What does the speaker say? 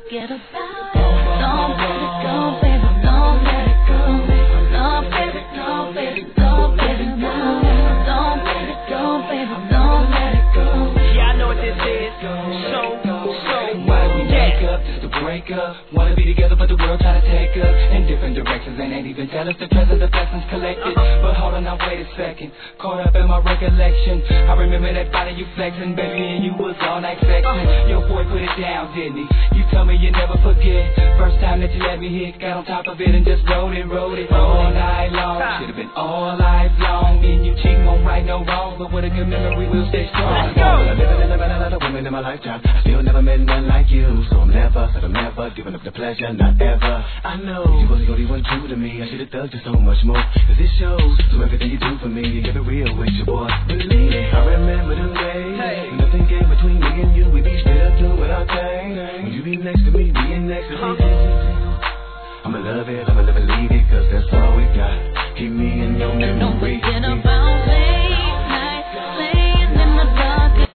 forget about it. Don't let it go, baby, don't let it go. No, baby, no, baby, don't let it go. Don't let it go, baby, don't let it go. Yeah, I know what this is. Why do we make up just to break up? Wanna be together but the world try to take us in different directions and ain't even tell us the present, the blessings collected. But hold on now, wait a second. Caught up in my recollection. I remember that body you flexing, baby, and you was all night sexing. Your boy put it down, didn't he? You told me you never forget. First time that you let me hit, got on top of it and just rode it all night long. Should've been all life long. Me and you cheating won't right no wrong, but with a good memory we'll stay strong. Let's go. I've never met another woman in my lifetime. I still never met none like you, so I'm never giving up the pleasure, not ever. I know you was the only one true to me. I should've done just so much more, cause it shows. So everything you do for me, you give it real with your boy. Believe me, I remember them days. When nothing came between me and you, we be still doing our thing. When you be next to me, being next to me, I'ma love it, I'ma never leave it.